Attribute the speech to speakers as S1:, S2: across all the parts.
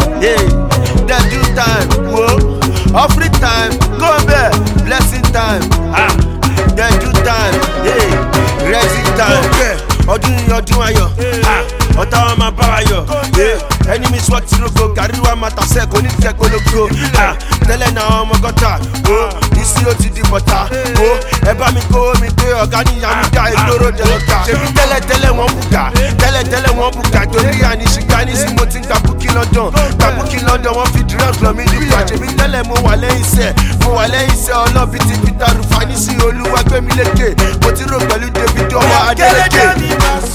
S1: hey, the due time, whoa, offering time, go there, blessing time, the due time, hey, raising time, ọdún ayọ̀, ọ̀tá wa máa bá wa yọ̀, enemies wọ́n ti roko, gàrí wa máa tàṣẹ́ kò ní jẹ́ gbólógbó, tẹ́lẹ̀ náà ọmọ gọ́tà, ìsí ó ti di bọ̀tà, ẹ bá mi kó mi dé ọ̀gá níyà mi dá ìgboro jẹ lọ́tà, ṣèbí tẹ́lẹ̀ wọ́n bùkà, torí àníṣìgá nísì mo ti ń gba búkí London, wọ́n fi drugs lọ mí nípa, ṣèbí tẹ́lẹ̀ mo wà lẹ́yìn iṣẹ́ ọlọ́bí ti Peter Rufani sí olúwa gbé mi lékè, mo ti rò pẹ̀lú David ọwọ́ Adélèké.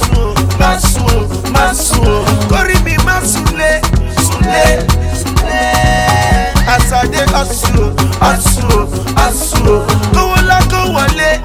S1: Má sùn, kórìí mi má súnlé. Àsàdé ọ̀sùn, kówó lá kó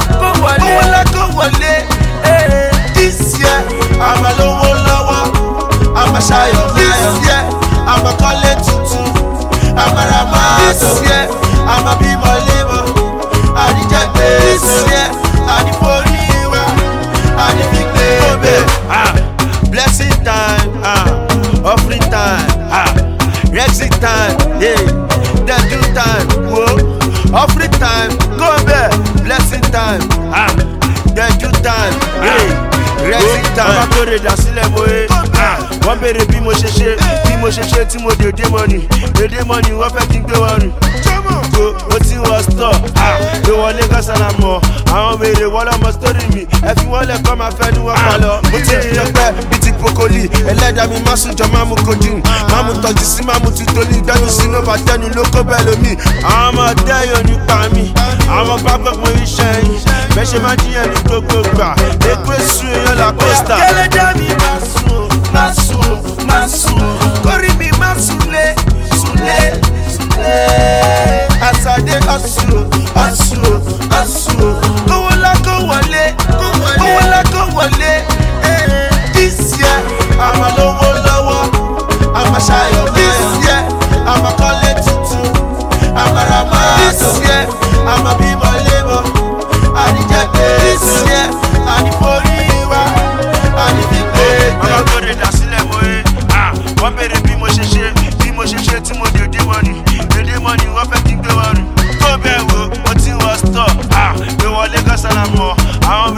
S1: wọlé. This year, àmà lówó lọ́wọ́, àmà ṣayọ̀. This year, àmà kọ́lé tuntun, àmà ra mọ́tò. This year, àmà bímọ lébọ̀, àdìjẹ́ gbé. This year, àdìforí wa, àdìfigbé bẹ́ẹ̀. Blessing time, offering time, exit time, yeah, the due time, whoa, offering time, go there, blessing time, the due time, yeah, exit time. Ọba tó rè dà sílẹ̀ mo wọ́n béèrè bí mo ṣe ṣe tí mo dé mọ́ni wọ́n fẹ́ kí n gbé wọn rìn. Ó ti wọ stọ̀, ló wọlé kọ́sára mọ́, àwọn béèrè wọ́n lọ́mọ sítórì mi, ẹ fi wọ́n lẹ̀ kọ́ máa fẹ́ ni wọ́n pa lọ. Mo ti di ọpẹ́ bíi ti pokoli, ẹlẹ́dàá mi má sùn jọ má mú kojú, má mú tọ́jú sí má mú titoli, gbẹ́nu sínú bàtẹ́nu ló kó bẹ́ẹ̀ lómi. Àwọn ọmọ ọdẹ yóò nípa mi, àwọn pápá pé iṣẹ́ yìí, bẹ́ẹ̀ ṣe má jíyàn ní gbogbo gbà, èkó èsù èèyàn là kóstà. Ẹlẹ́dàá mi má sùn, kórìí mi má súnlé. Àsàdé ọ̀sùn, kówó lá kó wọlé. This year, àmà lówó lọ́wọ́, àmà ṣayọ̀. This year, àmà kọ́lé tuntun, àmà ra mọ́tò. This year, àmà bímọ lébọ̀, àdìjẹ́ gbé. This year, àdìforí wa, àdìfigbé. Ọmọ tó rè dà sílẹ̀ mo wọ́n béèrè bí mo ṣe ṣe tí mo dé mọ́ni wọ́n fẹ́ kí n gbé wọn rìn. Tó bẹ́ẹ̀ wo, ó ti wọ stọ̀, gbé wọlé kọ́sára mọ́, àwọn